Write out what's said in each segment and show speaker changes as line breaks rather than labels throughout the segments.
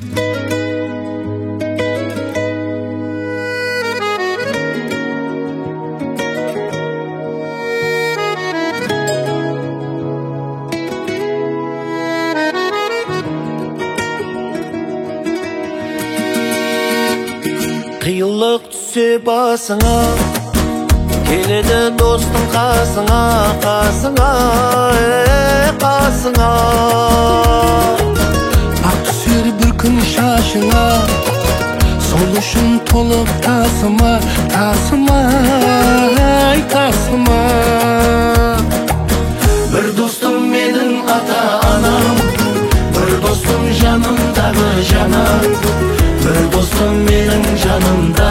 Қиылық түсе басыңа, келеді достың қасыңа, қасыңа, қасыңа. Ақ түсер бір күн шашыңа, сол үшін толып тасыма, тасыма, тасыма. Бір достым менің ата-анам, бір достым жанымдағы жанам, бір достым менің жанымда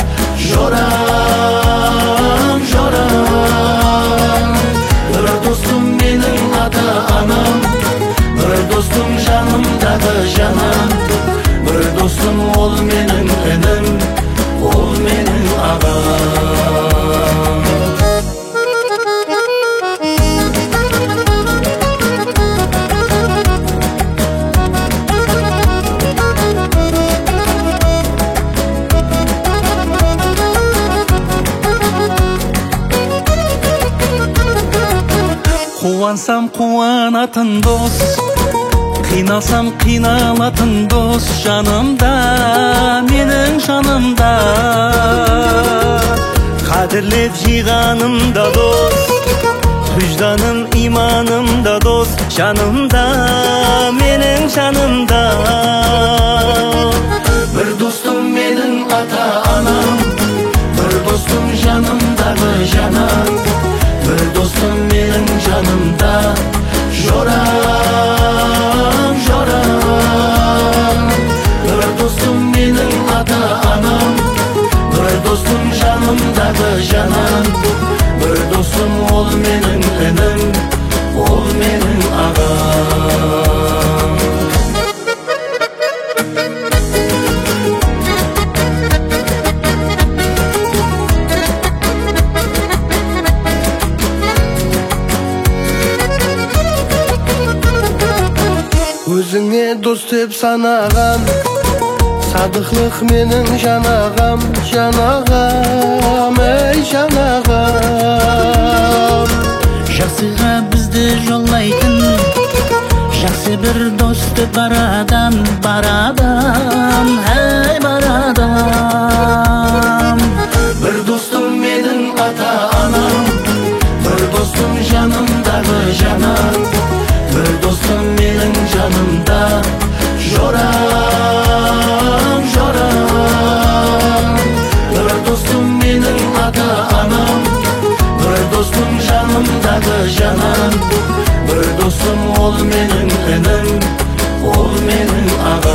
жорам, жорам. Бір достым менің ата-анам, бір достым жанымдағы жанам, бір достым ол менің інім, ол менің ағам. Қуансам қуанатын дос, қиналсам қиналатын дос, жанымда, менің жанымда. Қадірлеп жиғанымда дос, vicdanım imanımda dost, жанымда, менің жанымда. Bir dostum менің ата-анам, bir dostum жанымдағы жанам, bir dostum менің жанымда жорам, жорам. Bir dostum менің ата-анам, bir dostum жанымдағы жанам, bir dostum ол менің інім, ол менің ағам. Өзіңе дос деп санаған, садықлық менің жанағам, жанағам, ей жанағам.
Жақсыға бізді жолайтын, жақсы бір досты бар адам, бар адам, ей бар адам.
Bir dostum менің ата-анам, bir dostum жанымдағы жанам, bir dostum менің жанымда жорам, жорам. Bir dostum менің ата-анам, bir dostum жанымдағы жанам, bir dostum ол менің інім, ол менің ағам.